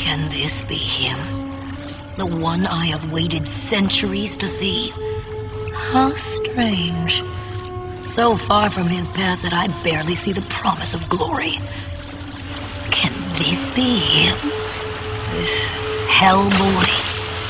Can this be him? The one I have waited centuries to see? How strange. So far from his path that I barely see the promise of glory. Can this be him? This Hellboy?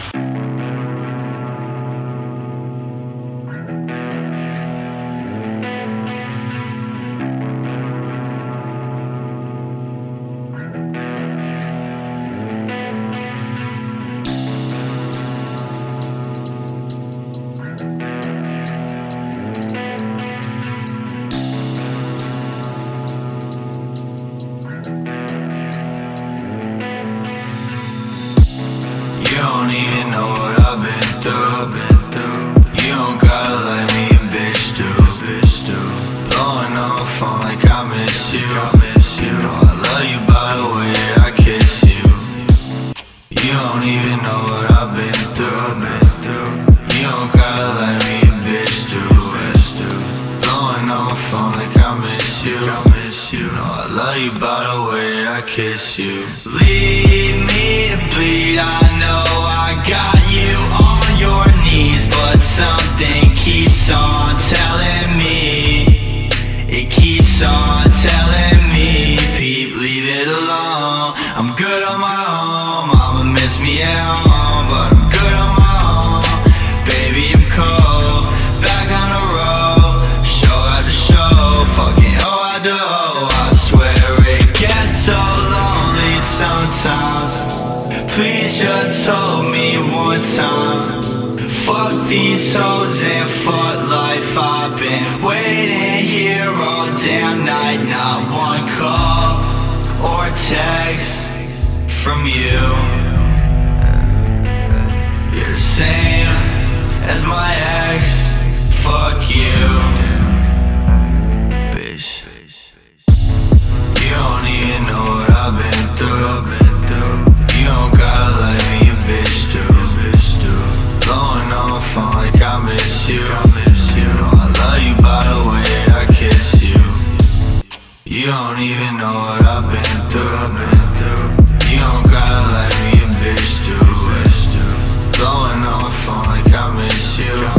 You don't even know what I've been through. You don't gotta let me a bitch do. Blowing on my phone like I miss you. I love you by the way that I kiss you. You don't even know what I've been through. You don't gotta let me a bitch do. Blowing on my phone like I miss you. I love you by the way that I kiss you. Leave me to bleed, I know I got you on your knees, but something keeps on telling me, it keeps on telling me, Pete, leave it alone. I'm good on my own, mama miss me at home, but I'm good on my own. Baby, I'm cold, back on the road, show after show, fucking oh I do. I swear it gets so lonely sometimes. Please just hold me one time. Fuck these hoes and fuck life. I've been waiting here all damn night. Not one call or text from you. You're the same as my ex. Fuck you, bitch. You don't even know what I've been through. You don't gotta let me a bitch do. Blowing on my phone like I miss you. I love you by the way that I kiss you. You don't even know what I've been through. You don't gotta let me a bitch do. Blowing on my phone like I miss you.